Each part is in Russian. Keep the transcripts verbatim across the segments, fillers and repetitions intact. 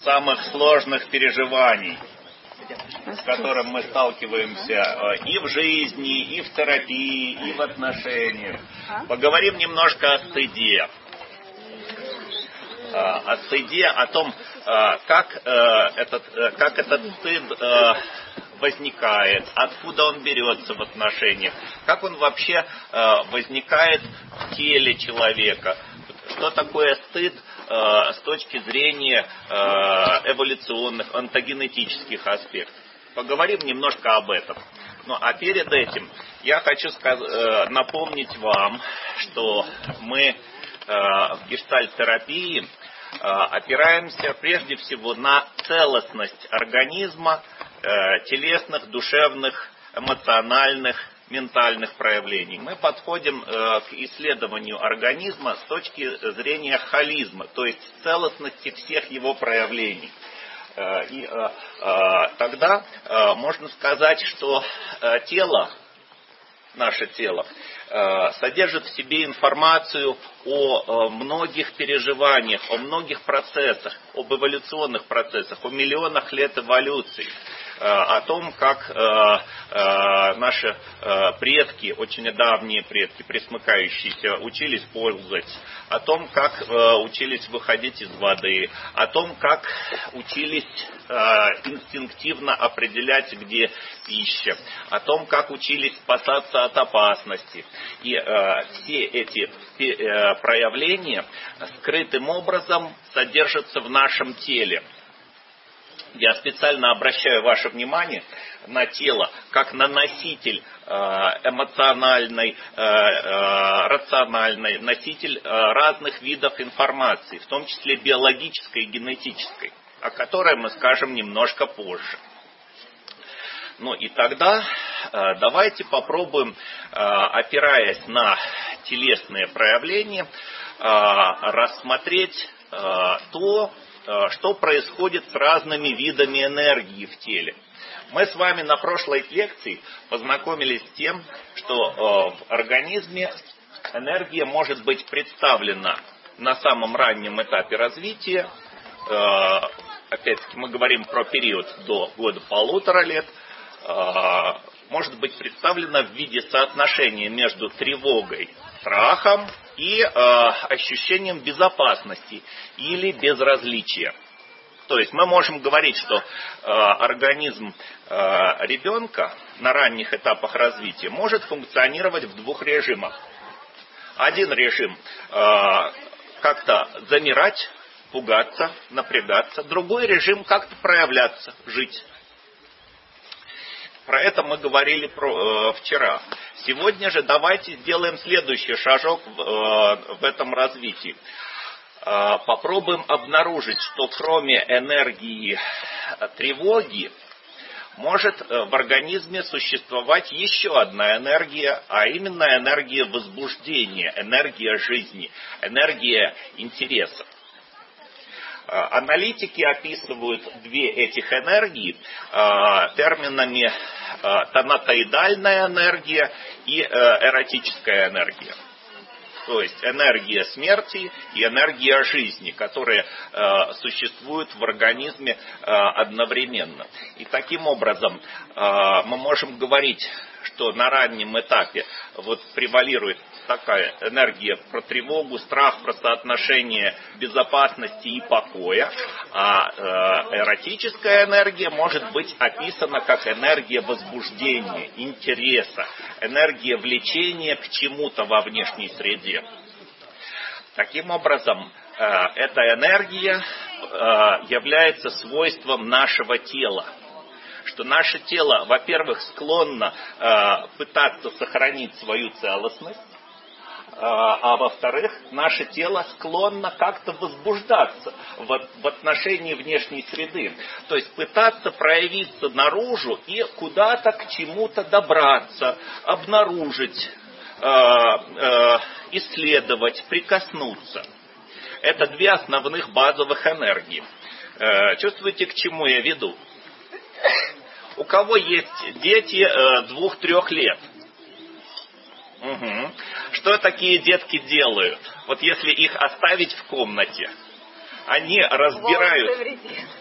самых сложных переживаний, с которым мы сталкиваемся и в жизни, и в терапии, и в отношениях. Поговорим немножко о стыде. О стыде, о том, как этот, как этот стыд возникает, откуда он берется в отношениях, как он вообще возникает в теле человека. Что такое стыд э, с точки зрения э, эволюционных, онтогенетических аспектов. Поговорим немножко об этом. Ну а перед этим я хочу сказ- э, напомнить вам, что мы э, в гештальт-терапии э, опираемся прежде всего на целостность организма, э, телесных, душевных, эмоциональных, ментальных проявлений. Мы подходим э, к исследованию организма с точки зрения холизма, то есть целостности всех его проявлений. Э, и э, э, тогда э, можно сказать, что э, тело, наше тело, э, содержит в себе информацию о э, многих переживаниях, о многих процессах, об эволюционных процессах, о миллионах лет эволюции. О том, как э, э, наши э, предки, очень давние предки, пресмыкающиеся, учились ползать, о том, как э, учились выходить из воды, о том, как учились э, инстинктивно определять, где пища, о том, как учились спасаться от опасности. И э, все эти э, проявления скрытым образом содержатся в нашем теле. Я специально обращаю ваше внимание на тело, как на носитель эмоциональный, рациональный, носитель разных видов информации, в том числе биологической и генетической, о которой мы скажем немножко позже. Ну и тогда давайте попробуем, опираясь на телесные проявления, рассмотреть то, что происходит с разными видами энергии в теле. Мы с вами на прошлой лекции познакомились с тем, что в организме энергия может быть представлена на самом раннем этапе развития. Опять-таки мы говорим про период до года-полутора лет. Может быть представлена в виде соотношения между тревогой, страхом и э, ощущением безопасности или безразличия. То есть мы можем говорить, что э, организм э, ребенка на ранних этапах развития может функционировать в двух режимах. Один режим э, как-то замирать, пугаться, напрягаться. Другой режим как-то проявляться, жить. Про это мы говорили про, э, вчера. Сегодня же давайте сделаем следующий шажок в, э, в этом развитии. Э, попробуем обнаружить, что кроме энергии тревоги может э, в организме существовать еще одна энергия, а именно энергия возбуждения, энергия жизни, энергия интереса. Аналитики описывают две этих энергии э, терминами э, тонатоидальная энергия и э, эротическая энергия. То есть энергия смерти и энергия жизни, которые э, существуют в организме э, одновременно. И таким образом э, мы можем говорить, что на раннем этапе вот превалирует такая энергия про тревогу, страх, про соотношение безопасности и покоя, а э, эротическая энергия может быть описана как энергия возбуждения, интереса, энергия влечения к чему-то во внешней среде. Таким образом, э, эта энергия э, является свойством нашего тела. Что наше тело, во-первых, склонно э, пытаться сохранить свою целостность, э, а во-вторых, наше тело склонно как-то возбуждаться в, в отношении внешней среды. То есть пытаться проявиться наружу и куда-то к чему-то добраться, обнаружить, э, э, исследовать, прикоснуться. Это две основных базовых энергии. Э, чувствуете, к чему я веду? У кого есть дети э, двух-трех лет? Угу. Что такие детки делают? Вот если их оставить в комнате, они разбирают...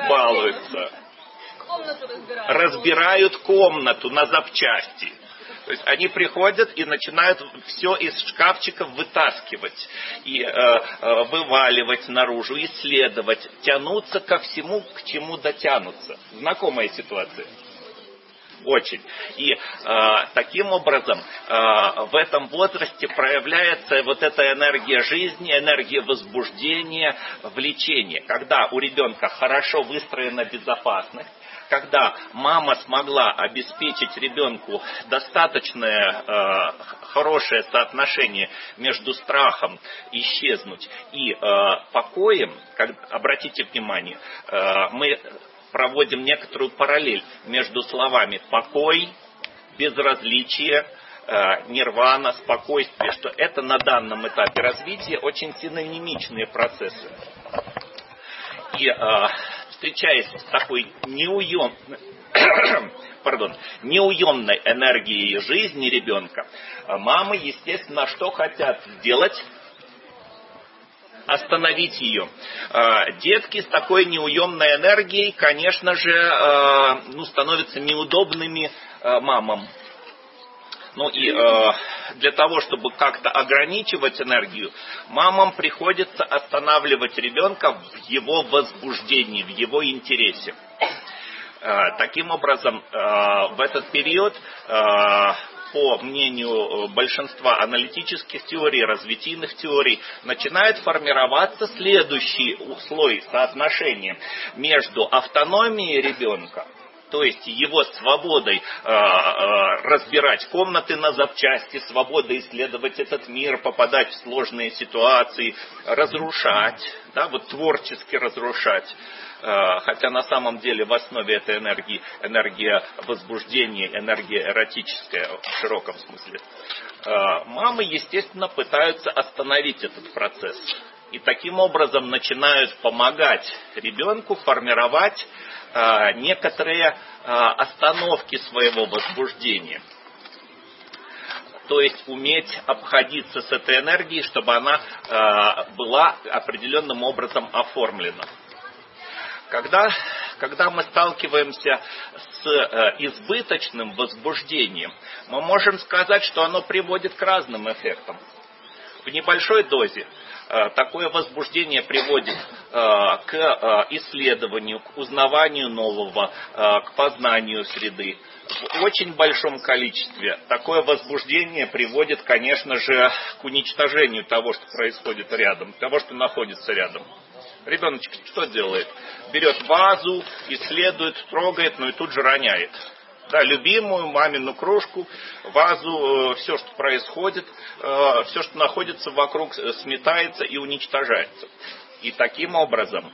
балуются. Комнату разбирают. Разбирают комнату на запчасти. То есть они приходят и начинают все из шкафчиков вытаскивать и э, э, вываливать наружу, исследовать, тянуться ко всему, к чему дотянутся. Знакомая ситуация? Очень. И э, таким образом э, в этом возрасте проявляется вот эта энергия жизни, энергия возбуждения, влечения. Когда у ребенка хорошо выстроена безопасность, когда мама смогла обеспечить ребенку достаточное э, хорошее соотношение между страхом исчезнуть и э, покоем, как, обратите внимание, э, мы проводим некоторую параллель между словами покой, безразличие, э, нирвана, спокойствие, что это на данном этапе развития очень синонимичные процессы. И э, встречаясь с такой неуемной, пардон, неуемной энергией жизни ребенка, мамы, естественно, что хотят сделать? Остановить ее. Детки с такой неуемной энергией, конечно же, ну, становятся неудобными мамам. Ну и э, для того, чтобы как-то ограничивать энергию, мамам приходится останавливать ребенка в его возбуждении, в его интересе. Э, таким образом, э, в этот период, э, по мнению большинства аналитических теорий, развитийных теорий, начинает формироваться следующий слой соотношения между автономией ребенка, то есть его свободой э, э, разбирать комнаты на запчасти, свободой исследовать этот мир, попадать в сложные ситуации, разрушать, да, вот творчески разрушать. Э, хотя на самом деле в основе этой энергии энергия возбуждения, энергия эротическая в широком смысле. Э, мамы, естественно, пытаются остановить этот процесс. И таким образом начинают помогать ребенку формировать э, некоторые э, остановки своего возбуждения. То есть уметь обходиться с этой энергией, чтобы она э, была определенным образом оформлена. Когда, когда мы сталкиваемся с э, избыточным возбуждением, мы можем сказать, что оно приводит к разным эффектам. В небольшой дозе э, такое возбуждение приводит э, к э, исследованию, к узнаванию нового, э, к познанию среды. В очень большом количестве такое возбуждение приводит, конечно же, к уничтожению того, что происходит рядом, того, что находится рядом. Ребеночек что делает? Берет вазу, исследует, трогает, но и тут же роняет. Да, любимую мамину кружку, вазу, все, что происходит, все, что находится вокруг, сметается и уничтожается. И таким образом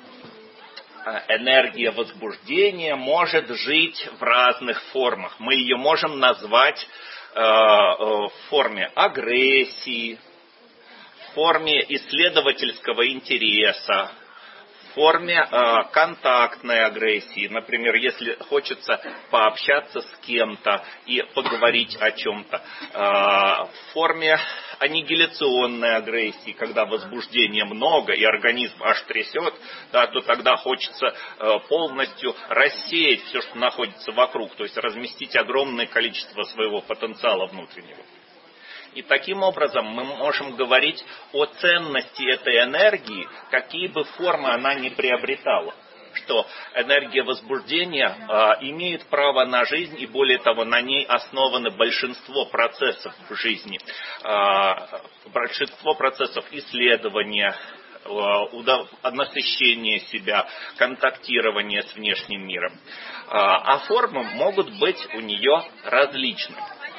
энергия возбуждения может жить в разных формах. Мы ее можем назвать в форме агрессии, в форме исследовательского интереса, в форме э, контактной агрессии. Например, если хочется пообщаться с кем-то и поговорить о чем-то. Э, в форме аннигиляционной агрессии, когда возбуждения много и организм аж трясет, да, то тогда хочется э, полностью рассеять все, что находится вокруг, то есть разместить огромное количество своего потенциала внутреннего. И таким образом мы можем говорить о ценности этой энергии, какие бы формы она ни приобретала. Что энергия возбуждения э, имеет право на жизнь, и более того, на ней основаны большинство процессов в жизни. Э, большинство процессов исследования, э, удов... насыщения себя, контактирования с внешним миром. Э, а формы могут быть у нее различны.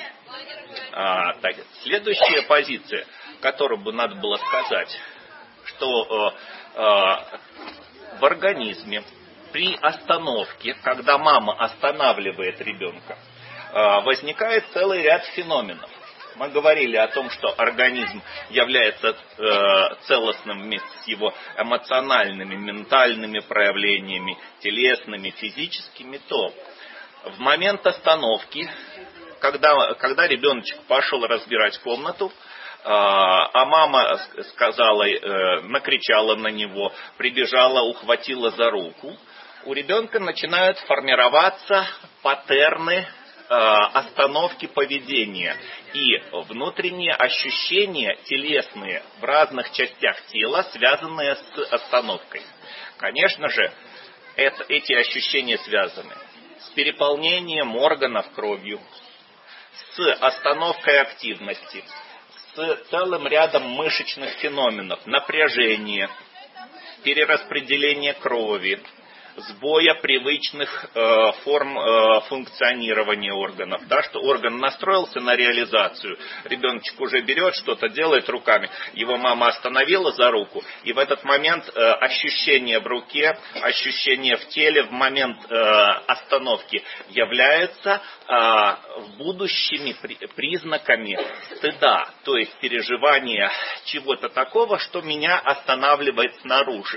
А, так, следующая позиция, которую бы надо было сказать, что э, э, в организме при остановке, когда мама останавливает ребенка, э, возникает целый ряд феноменов. Мы говорили о том, что организм является э, целостным вместе с его эмоциональными, ментальными проявлениями, телесными, физическими, то в момент остановки, Когда, когда ребеночек пошел разбирать комнату, а мама сказала, накричала на него, прибежала, ухватила за руку, у ребенка начинают формироваться паттерны остановки поведения и внутренние ощущения телесные в разных частях тела, связанные с остановкой. Конечно же, это, эти ощущения связаны с переполнением органов кровью, с остановкой активности, с целым рядом мышечных феноменов, напряжение, перераспределение крови, сбоя привычных э, форм э, функционирования органов. Да, что орган настроился на реализацию, ребеночек уже берет, что-то делает руками, его мама остановила за руку, и в этот момент э, ощущение в руке, ощущение в теле в момент э, остановки являются э, будущими при, признаками стыда, то есть переживания чего-то такого, что меня останавливает снаружи.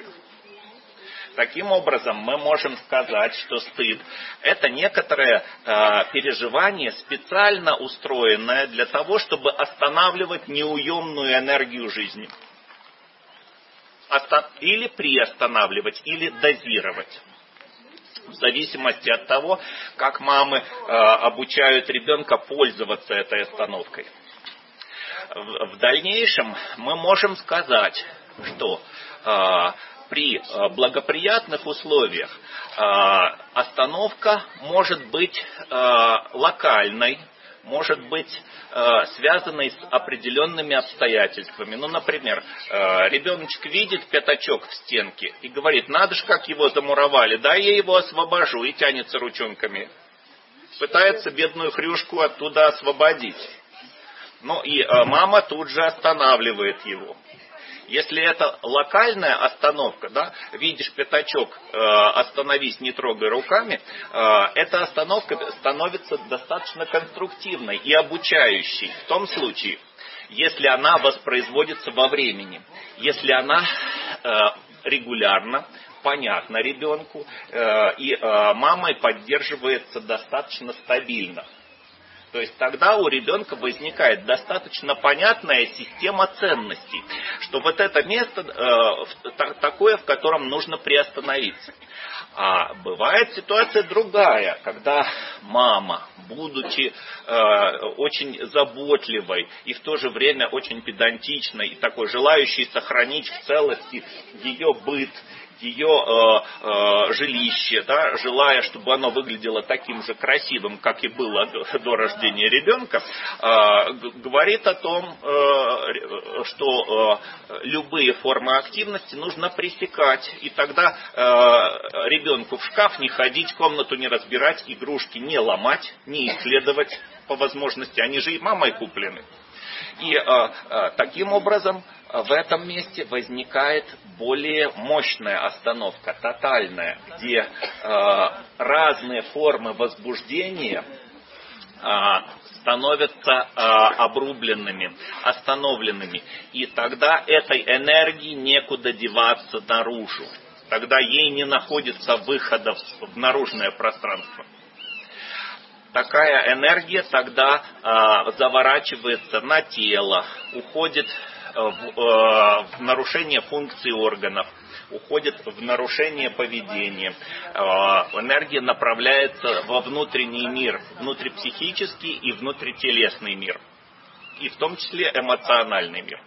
Таким образом, мы можем сказать, что стыд – это некоторое э, переживание, специально устроенное для того, чтобы останавливать неуемную энергию жизни. Оста- или приостанавливать, или дозировать. В зависимости от того, как мамы э, обучают ребенка пользоваться этой остановкой. В, в дальнейшем мы можем сказать, что э, при благоприятных условиях остановка может быть локальной, может быть связанной с определенными обстоятельствами. Ну, например, ребеночек видит пятачок в стенке и говорит: надо же, как его замуровали, дай я его освобожу, и тянется ручонками. Пытается бедную хрюшку оттуда освободить. Ну и мама тут же останавливает его. Если это локальная остановка, да, видишь пятачок, э, остановись, не трогай руками, э, эта остановка становится достаточно конструктивной и обучающей в том случае, если она воспроизводится во времени, если она э, регулярно, понятна ребенку э, и э, мамой поддерживается достаточно стабильно. То есть тогда у ребенка возникает достаточно понятная система ценностей, что вот это место э, такое, в котором нужно приостановиться. А бывает ситуация другая, когда мама, будучи э, очень заботливой и в то же время очень педантичной, и такой желающей сохранить в целости ее быт, ее э, э, жилище, да, желая, чтобы оно выглядело таким же красивым, как и было до, до рождения ребенка, э, говорит о том, э, что э, любые формы активности нужно пресекать, и тогда э, ребенку в шкаф не ходить, комнату не разбирать, игрушки не ломать, не исследовать по возможности, они же и мамой куплены. И э, э, таким образом в этом месте возникает более мощная остановка, тотальная, где э, разные формы возбуждения э, становятся э, обрубленными, остановленными. И тогда этой энергии некуда деваться наружу. Тогда ей не находится выхода в наружное пространство. Такая энергия тогда э, заворачивается на тело, уходит в, э, в нарушение функций органов, уходит в нарушение поведения. Э, энергия направляется во внутренний мир, внутрипсихический и внутрителесный мир, и в том числе эмоциональный мир.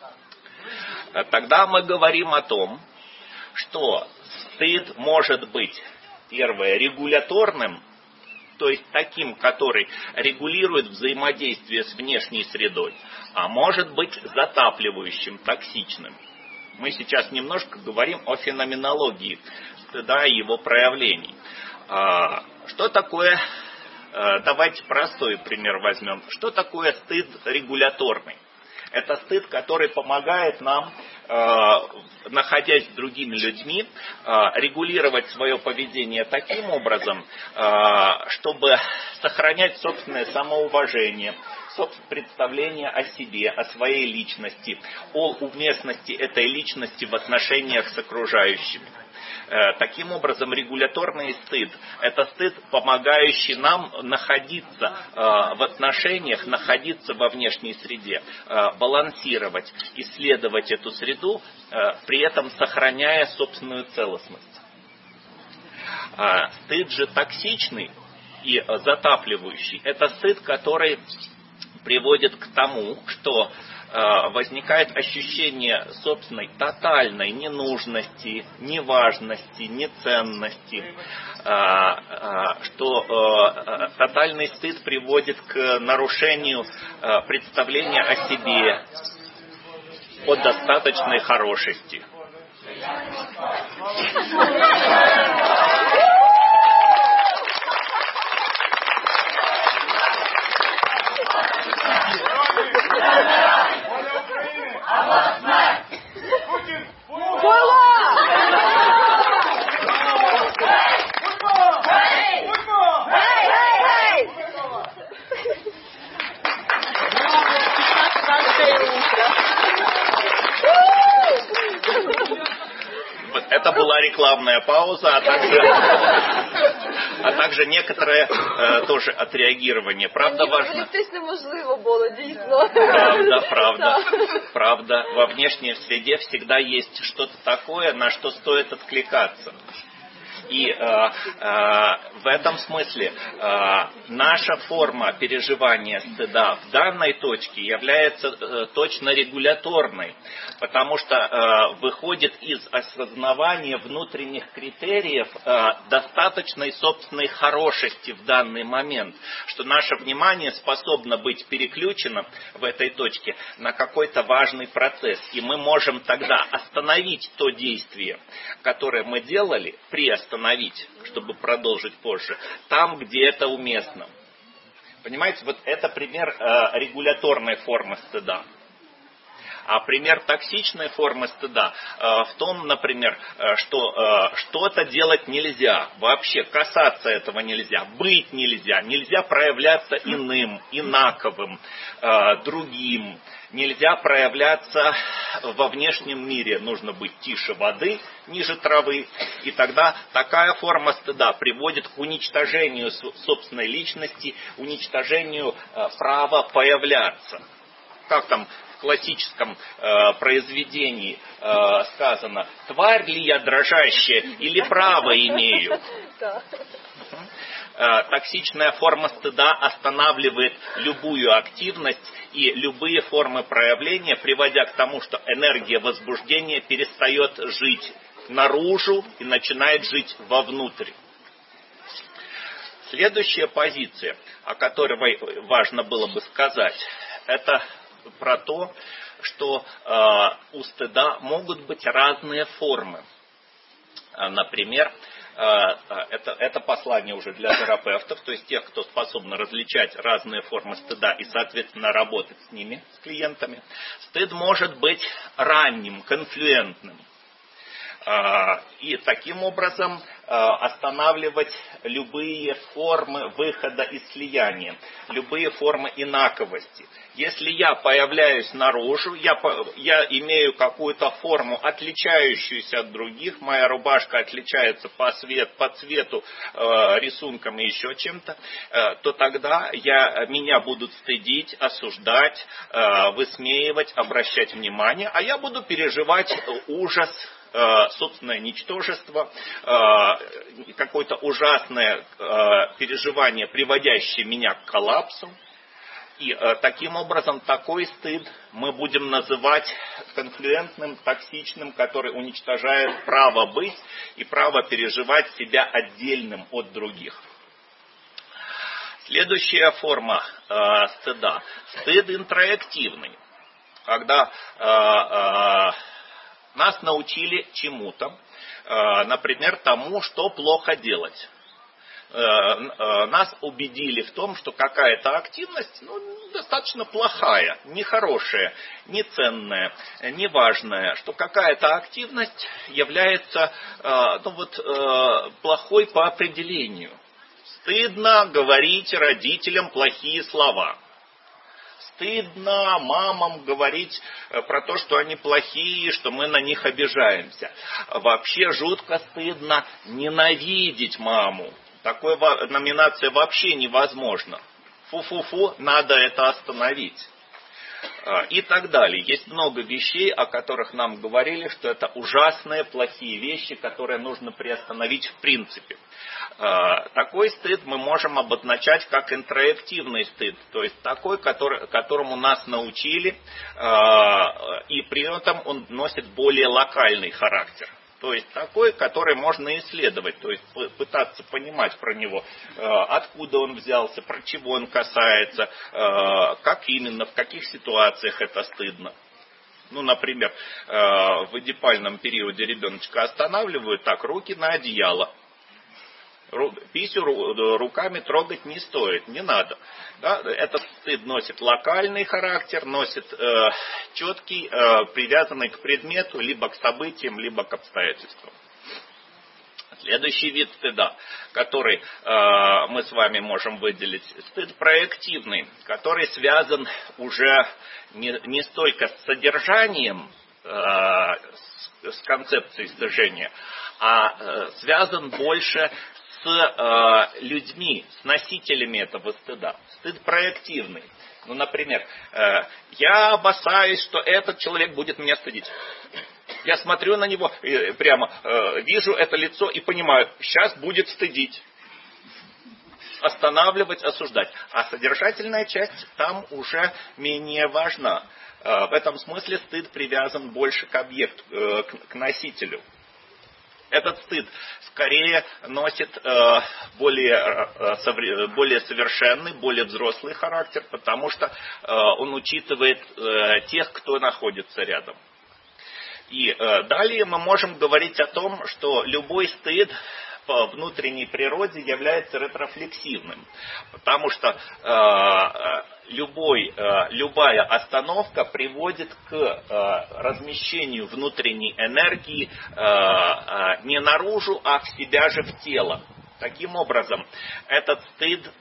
Тогда мы говорим о том, что стыд может быть, первое, регуляторным, то есть таким, который регулирует взаимодействие с внешней средой, а может быть затапливающим, токсичным. Мы сейчас немножко говорим о феноменологии стыда и его проявлений. Что такое, давайте простой пример возьмем, что такое стыд регуляторный? Это стыд, который помогает нам, находясь с другими людьми, регулировать свое поведение таким образом, чтобы сохранять собственное самоуважение, собственное представление о себе, о своей личности, о уместности этой личности в отношениях с окружающими. Таким образом, регуляторный стыд – это стыд, помогающий нам находиться в отношениях, находиться во внешней среде, балансировать, исследовать эту среду, при этом сохраняя собственную целостность. А стыд же токсичный и затапливающий. Это стыд, который приводит к тому, что э, возникает ощущение собственной тотальной ненужности, неважности, неценности, э, э, что э, тотальный стыд приводит к нарушению э, представления о себе, о достаточной хорошести. Это была рекламная пауза, а также, а также некоторое э, тоже отреагирование. Правда важно? Це неможливо було, дійсно. Правда, правда, правда. Во внешней среде всегда есть что-то такое, на что стоит откликаться. И э, э, в этом смысле э, наша форма переживания стыда в данной точке является э, точно регуляторной, потому что э, выходит из осознавания внутренних критериев э, достаточной собственной хорошести в данный момент, что наше внимание способно быть переключено в этой точке на какой-то важный процесс, и мы можем тогда остановить то действие, которое мы делали, приостановить, чтобы продолжить позже, там, где это уместно. Понимаете, вот это пример э, регуляторной формы стыда. А пример токсичной формы стыда э, в том, например, э, что э, что-то делать нельзя, вообще касаться этого нельзя, быть нельзя, нельзя проявляться иным, инаковым, э, другим, нельзя проявляться во внешнем мире, нужно быть тише воды, ниже травы, и тогда такая форма стыда приводит к уничтожению собственной личности, уничтожению э, права появляться. Как там в классическом э, произведении э, сказано: «Тварь ли я дрожащая или право имею?» Э, токсичная форма стыда останавливает любую активность и любые формы проявления, приводя к тому, что энергия возбуждения перестает жить наружу и начинает жить вовнутрь. Следующая позиция, о которой важно было бы сказать, это про то, что э, у стыда могут быть разные формы. Например, э, это, это послание уже для терапевтов, то есть тех, кто способен различать разные формы стыда и, соответственно, работать с ними, с клиентами. Стыд может быть ранним, конфлюентным. И таким образом останавливать любые формы выхода из слияния, любые формы инаковости. Если я появляюсь наружу, я, я имею какую-то форму, отличающуюся от других, моя рубашка отличается по, свет, по цвету, э, рисункам и еще чем-то, э, то тогда я, меня будут стыдить, осуждать, э, высмеивать, обращать внимание, а я буду переживать ужас, собственное ничтожество, какое-то ужасное переживание, приводящее меня к коллапсу. И таким образом такой стыд мы будем называть конфлюентным, токсичным, который уничтожает право быть и право переживать себя отдельным от других. Следующая форма э, стыда. Стыд интроективный. Когда э, э, нас научили чему-то, например, тому, что плохо делать. Нас убедили в том, что какая-то активность ну, достаточно плохая, нехорошая, неценная, неважная, что какая-то активность является ну, вот, плохой по определению. Стыдно говорить родителям плохие слова. Стыдно мамам говорить про то, что они плохие, что мы на них обижаемся. Вообще жутко стыдно ненавидеть маму. Такой номинация вообще невозможна. Фу-фу-фу, надо это остановить. и так далее. Есть много вещей, о которых нам говорили, что это ужасные, плохие вещи, которые нужно приостановить в принципе. Такой стыд мы можем обозначать как интроективный стыд, то есть такой, который, которому нас научили, и при этом он носит более локальный характер. То есть такой, который можно исследовать, то есть пытаться понимать про него, откуда он взялся, про чего он касается, как именно, в каких ситуациях это стыдно. Ну, например, в эдипальном периоде ребеночка останавливают, так, руки на одеяло. Писю руками трогать не стоит, не надо. Да? Этот стыд носит локальный характер, носит э, четкий, э, привязанный к предмету, либо к событиям, либо к обстоятельствам. Следующий вид стыда, который э, мы с вами можем выделить, стыд проективный, который связан уже не, не столько с содержанием, э, с, с концепцией стыжения, а э, связан больше с э, людьми, с носителями этого стыда. Стыд проективный. Ну, например, э, я опасаюсь, что этот человек будет меня стыдить. Я смотрю на него, э, прямо э, вижу это лицо и понимаю, сейчас будет стыдить. Останавливать, осуждать. А содержательная часть там уже менее важна. Э, в этом смысле стыд привязан больше к объекту, э, к, к носителю. Этот стыд скорее носит э, более, э, более совершенный, более взрослый характер, потому что э, он учитывает э, тех, кто находится рядом. И э, далее мы можем говорить о том, что любой стыд по внутренней природе является ретрофлексивным, потому что э, любой, э, любая остановка приводит к э, размещению внутренней энергии э, э, не наружу, а в себя же, в тело. Таким образом, этот стыд э,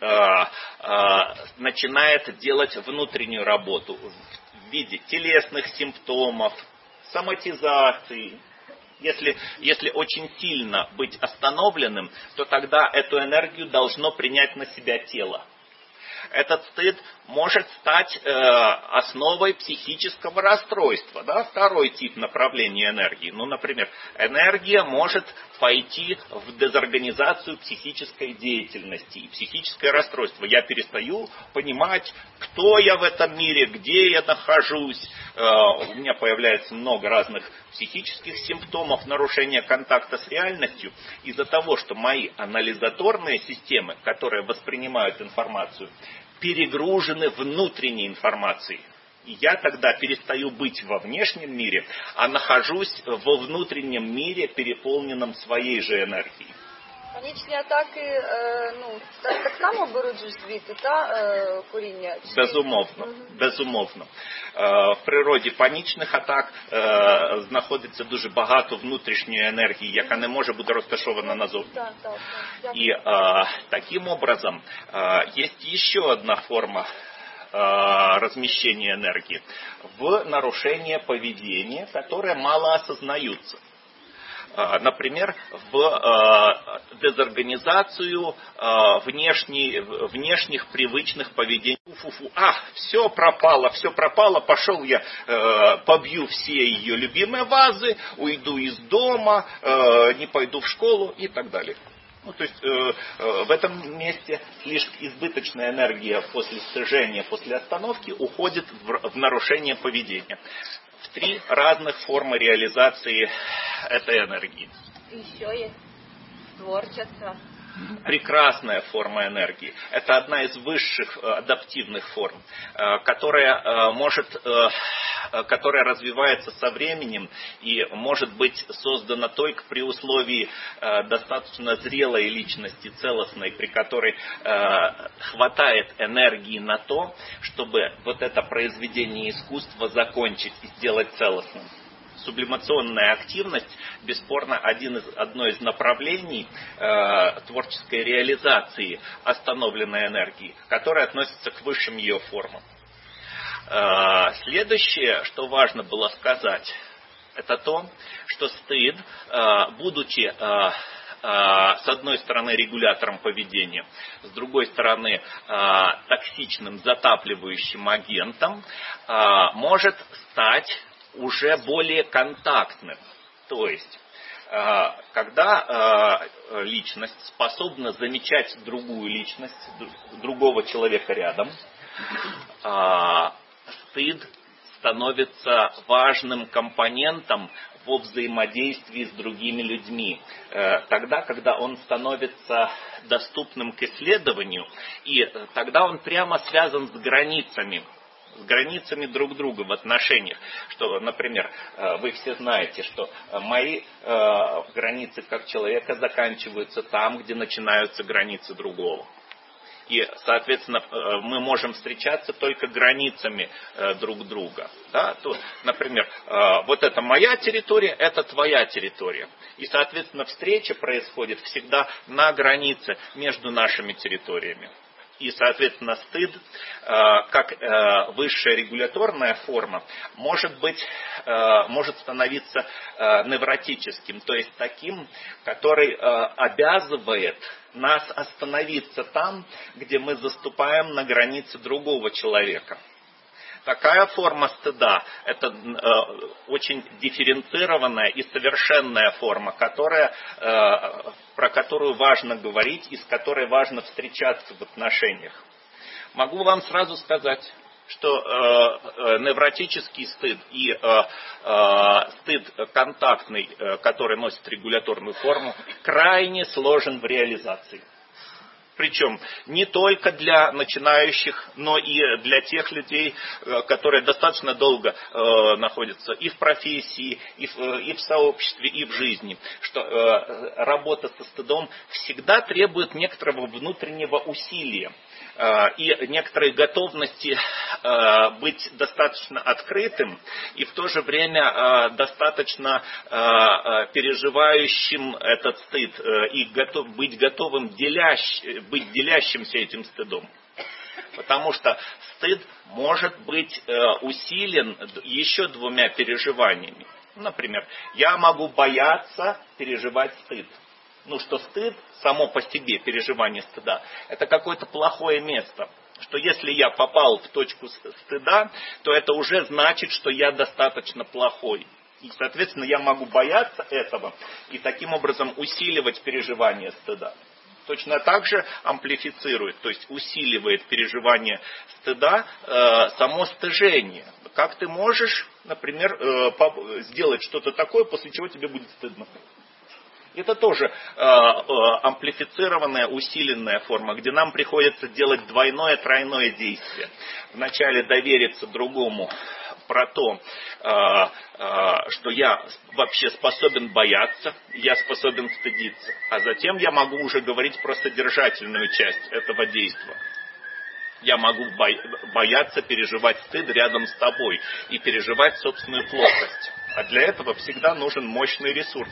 э, начинает делать внутреннюю работу в виде телесных симптомов, соматизации. Если, если очень сильно быть остановленным, то тогда эту энергию должно принять на себя тело. Этот стыд может стать э, основой психического расстройства. Да? Второй тип направления энергии. Ну, например, энергия может пойти в дезорганизацию психической деятельности и психическое расстройство. Я перестаю понимать, кто я в этом мире, где я нахожусь. Э, у меня появляется много разных психических симптомов нарушения контакта с реальностью из-за того, что мои анализаторные системы, которые воспринимают информацию, перегружены внутренней информацией. И я тогда перестаю быть во внешнем мире, а нахожусь во внутреннем мире, переполненном своей же энергией. Панічні атаки, е, ну, так, так само беруть же звідти, та, е, коріння? Безумовно, угу. безумовно. Е, в природі панічних атак е, знаходиться дуже багато внутрішньої енергії, яка не може бути розташована назовні. Так, так, так. И е, таким образом е, есть еще одна форма э, размещения энергии в нарушение поведения, которые мало осознаются. Например, в э, дезорганизацию э, внешней, внешних привычных поведений. Фу-фу-фу. А, все пропало, все пропало, пошел я э, побью все ее любимые вазы, уйду из дома, э, не пойду в школу и так далее. Ну, то есть э, э, в этом месте слишком избыточная энергия после стыжения, после остановки уходит в, в нарушение поведения. В три разных формы реализации этой энергии. Еще есть творчество. Прекрасная форма энергии. Это одна из высших адаптивных форм, которая может, которая развивается со временем и может быть создана только при условии достаточно зрелой личности, целостной, при которой хватает энергии на то, чтобы вот это произведение искусства закончить и сделать целостным. Сублимационная активность, бесспорно, один из, одно из направлений э, творческой реализации остановленной энергии, которая относится к высшим ее формам. Э, следующее, что важно было сказать, это то, что стыд, э, будучи э, с одной стороны, регулятором поведения, с другой стороны, токсичным затапливающим агентом, может стать уже более контактным. То есть, когда личность способна замечать другую личность, другого человека рядом, стыд становится важным компонентом во взаимодействии с другими людьми. Тогда, когда он становится доступным к исследованию, и тогда он прямо связан с границами, с границами друг друга в отношениях. Что, например, вы все знаете, что мои границы как человека заканчиваются там, где начинаются границы другого. И, соответственно, мы можем встречаться только границами друг друга. Да? То, например, вот это моя территория, это твоя территория. И, соответственно, встреча происходит всегда на границе между нашими территориями. И, соответственно, стыд, как высшая регуляторная форма, может быть, может становиться невротическим, то есть таким, который обязывает нас остановиться там, где мы заступаем на границе другого человека. Такая форма стыда – это э, очень дифференцированная и совершенная форма, которая, э, про которую важно говорить и с которой важно встречаться в отношениях. Могу вам сразу сказать, что э, невротический стыд и э, э, стыд контактный, э, который носит регуляторную форму, крайне сложен в реализации. Причем не только для начинающих, но и для тех людей, которые достаточно долго э, находятся и в профессии, и в, и в сообществе, и в жизни. Что э, работа со стыдом всегда требует некоторого внутреннего усилия э, и некоторой готовности э, быть достаточно открытым и в то же время э, достаточно э, переживающим этот стыд э, и готов, быть готовым делящ, быть делящимся этим стыдом. Потому что стыд может быть э, усилен еще двумя переживаниями. Например, я могу бояться переживать стыд. Ну, что стыд, само по себе переживание стыда, это какое-то плохое место. Что если я попал в точку стыда, то это уже значит, что я достаточно плохой. И, соответственно, я могу бояться этого и таким образом усиливать переживание стыда. Точно так же амплифицирует, то есть усиливает переживание стыда э, само стыжение. Как ты можешь, например, э, сделать что-то такое, после чего тебе будет стыдно? Это тоже э, э, амплифицированная, усиленная форма, где нам приходится делать двойное, тройное действие. Вначале довериться другому про то, что я вообще способен бояться, я способен стыдиться. А затем я могу уже говорить про содержательную часть этого действия. Я могу бояться переживать стыд рядом с тобой и переживать собственную плоскость. А для этого всегда нужен мощный ресурс.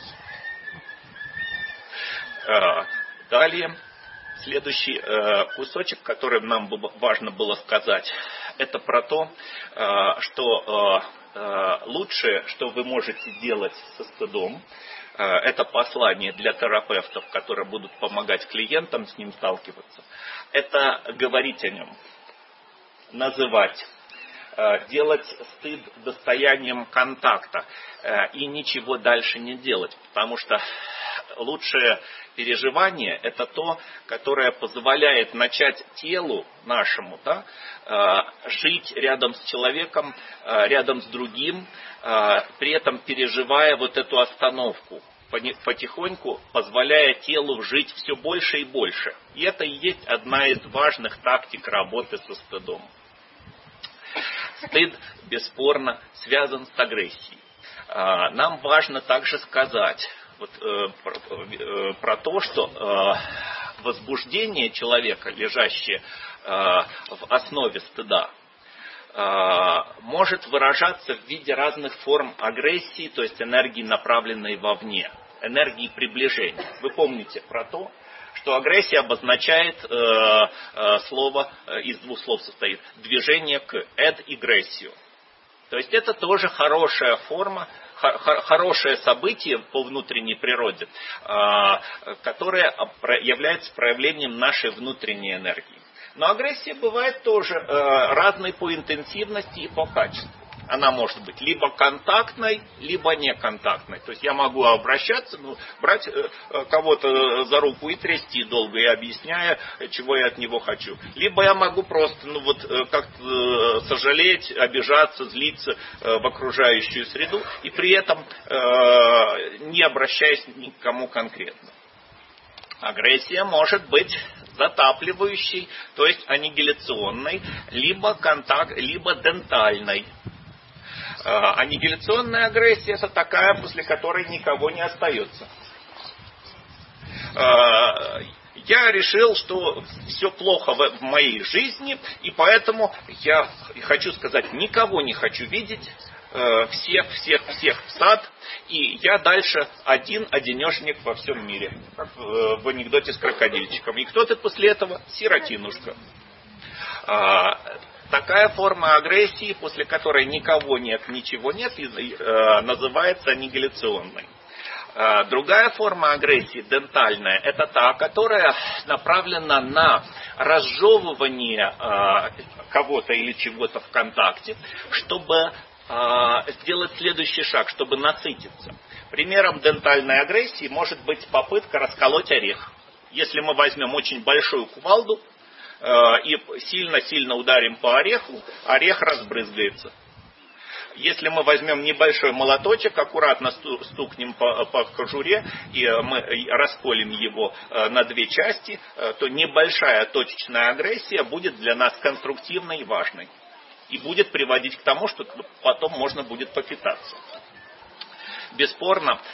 Далее, следующий кусочек, который нам важно было сказать, это про то, что лучшее, что вы можете делать со стыдом, это послание для терапевтов, которые будут помогать клиентам с ним сталкиваться, это говорить о нем, называть, делать стыд достоянием контакта и ничего дальше не делать, потому что лучшее переживание – это то, которое позволяет начать телу нашему, да, жить рядом с человеком, рядом с другим, при этом переживая вот эту остановку, потихоньку позволяя телу жить все больше и больше. И это и есть одна из важных тактик работы со стыдом. Стыд, бесспорно, связан с агрессией. Нам важно также сказать, Вот, э, про, э, про то, что э, возбуждение человека, лежащее э, в основе стыда, э, может выражаться в виде разных форм агрессии, то есть энергии, направленной вовне, энергии приближения. Вы помните про то, что агрессия обозначает э, э, слово, э, из двух слов состоит, движение к эд и грессию. То есть это тоже хорошая форма хорошее событие по внутренней природе, которое является проявлением нашей внутренней энергии. Но агрессия бывает тоже разной по интенсивности и по качеству. Она может быть либо контактной, либо неконтактной. То есть я могу обращаться, ну, брать э, кого-то за руку и трясти долго, и объясняя, чего я от него хочу. Либо я могу просто ну, вот, э, как-то сожалеть, обижаться, злиться э, в окружающую среду, и при этом э, не обращаясь ни к кому конкретно. Агрессия может быть затапливающей, то есть аннигиляционной, либо, контакт, либо дентальной. Аннигиляционная агрессия — это такая, после которой никого не остается. Я решил, что все плохо в моей жизни, и поэтому я хочу сказать, никого не хочу видеть, всех, всех, всех в сад, и я дальше один одинешник во всем мире, как в анекдоте с крокодильчиком. И кто ты после этого? Сиротинушка. Такая форма агрессии, после которой никого нет, ничего нет, называется аннигиляционной. Другая форма агрессии, дентальная, это та, которая направлена на разжевывание кого-то или чего-то в контакте, чтобы сделать следующий шаг, чтобы насытиться. Примером дентальной агрессии может быть попытка расколоть орех. Если мы возьмем очень большую кувалду и сильно-сильно ударим по ореху, орех разбрызгается. Если мы возьмем небольшой молоточек, аккуратно стукнем по, по кожуре и мы расколем его на две части, то небольшая точечная агрессия будет для нас конструктивной и важной. И будет приводить к тому, что потом можно будет попитаться. Бесспорно,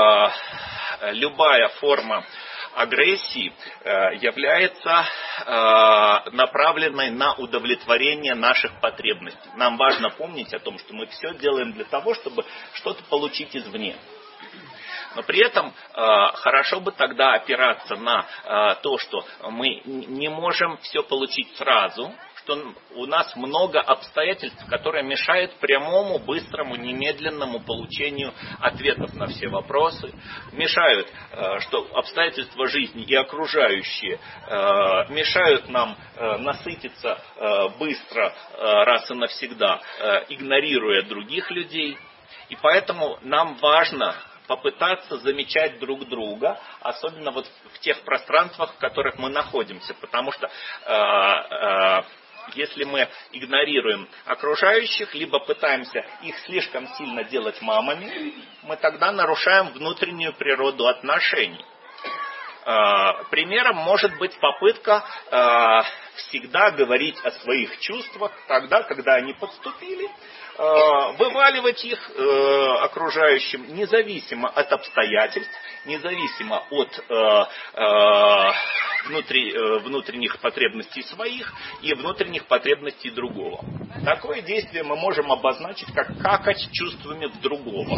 любая форма агрессии является направленной на удовлетворение наших потребностей. Нам важно помнить о том, что мы все делаем для того, чтобы что-то получить извне. Но при этом хорошо бы тогда опираться на то, что мы не можем все получить сразу, что у нас много обстоятельств, которые мешают прямому, быстрому, немедленному получению ответов на все вопросы, мешают, что обстоятельства жизни и окружающие мешают нам насытиться быстро, раз и навсегда, игнорируя других людей. И поэтому нам важно попытаться замечать друг друга, особенно вот в тех пространствах, в которых мы находимся, потому что э, э, если мы игнорируем окружающих, либо пытаемся их слишком сильно делать мамами, мы тогда нарушаем внутреннюю природу отношений. Э, примером может быть попытка э, всегда говорить о своих чувствах тогда, когда они подступили, вываливать их э, окружающим, независимо от обстоятельств, независимо от э, э, внутри, э, внутренних потребностей своих и внутренних потребностей другого. Такое действие мы можем обозначить как какать чувствами в другого.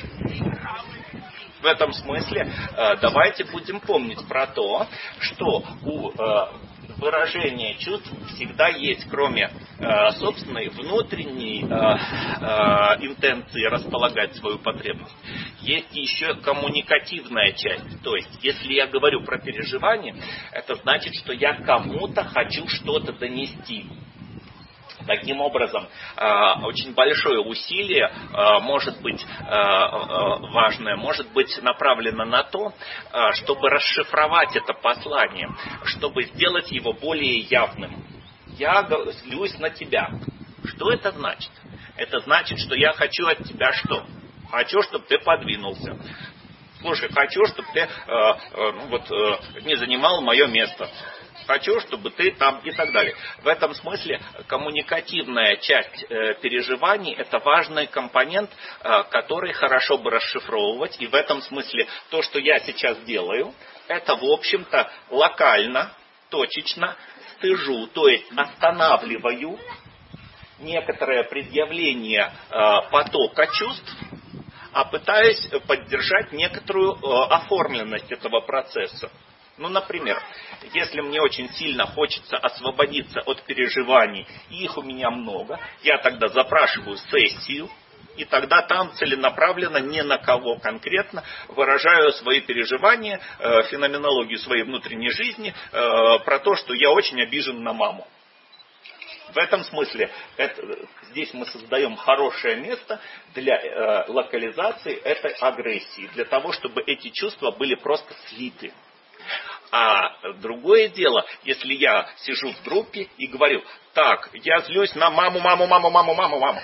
В этом смысле э, давайте будем помнить про то, что у э, выражение чувств всегда есть, кроме э, собственной внутренней э, э, интенции располагать свою потребность, есть еще коммуникативная часть. То есть, если я говорю про переживание, это значит, что я кому-то хочу что-то донести. Таким образом, очень большое усилие может быть важное, может быть направлено на то, чтобы расшифровать это послание, чтобы сделать его более явным. Я злюсь на тебя. Что это значит? Это значит, что я хочу от тебя что? Хочу, чтобы ты подвинулся. Слушай, хочу, чтобы ты ну, вот, не занимал мое место. Хочу, чтобы ты там и так далее. В этом смысле коммуникативная часть э, переживаний – это важный компонент, э, который хорошо бы расшифровывать. И в этом смысле то, что я сейчас делаю, это, в общем-то, локально, точечно стыжу, то есть останавливаю некоторое предъявление э, потока чувств, а пытаюсь поддержать некоторую э, оформленность этого процесса. Ну, например, если мне очень сильно хочется освободиться от переживаний, и их у меня много, я тогда запрашиваю сессию и тогда там целенаправленно, не на кого конкретно, выражаю свои переживания, э, феноменологию своей внутренней жизни, э, про то, что я очень обижен на маму. В этом смысле это, здесь мы создаем хорошее место для э, локализации этой агрессии, для того, чтобы эти чувства были просто слиты. А другое дело, если я сижу в группе и говорю: так, я злюсь на маму, маму, маму, маму, маму, маму.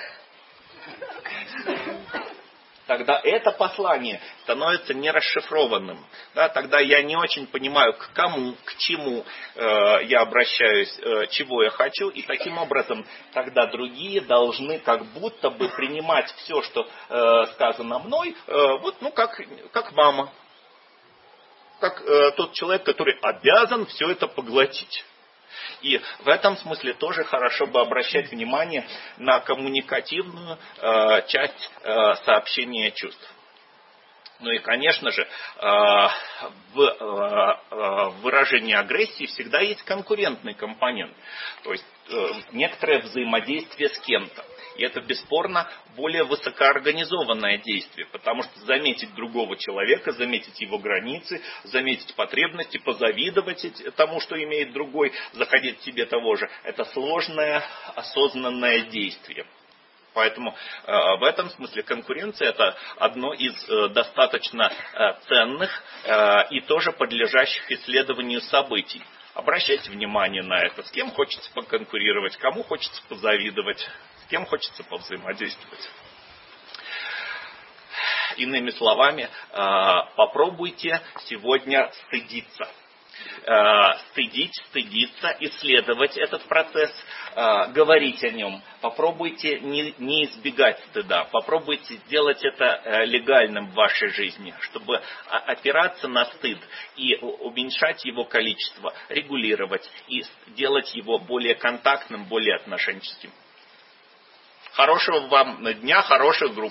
Тогда это послание становится нерасшифрованным. Да, тогда я не очень понимаю, к кому, к чему э, я обращаюсь, э, чего я хочу. И таким образом тогда другие должны как будто бы принимать все, что э, сказано мной, э, вот, ну, как, как мама. Как э, тот человек, который обязан все это поглотить. И в этом смысле тоже хорошо бы обращать внимание на коммуникативную э, часть э, сообщения чувств. Ну и, конечно же, э, в э, выражении агрессии всегда есть конкурентный компонент. То есть э, некоторое взаимодействие с кем-то. И это бесспорно более высокоорганизованное действие, потому что заметить другого человека, заметить его границы, заметить потребности, позавидовать тому, что имеет другой, захотеть себе того же, это сложное осознанное действие. Поэтому э, в этом смысле конкуренция — это одно из э, достаточно э, ценных э, и тоже подлежащих исследованию событий. Обращайте внимание на это, с кем хочется поконкурировать, кому хочется позавидовать, с кем хочется повзаимодействовать. Иными словами, попробуйте сегодня стыдиться. Стыдить, стыдиться, исследовать этот процесс, говорить о нем. Попробуйте не, не избегать стыда. Попробуйте сделать это легальным в вашей жизни, чтобы опираться на стыд и уменьшать его количество, регулировать и делать его более контактным, более отношенческим. Хорошего вам дня, хороших групп.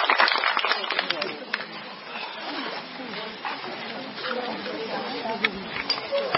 Дякую.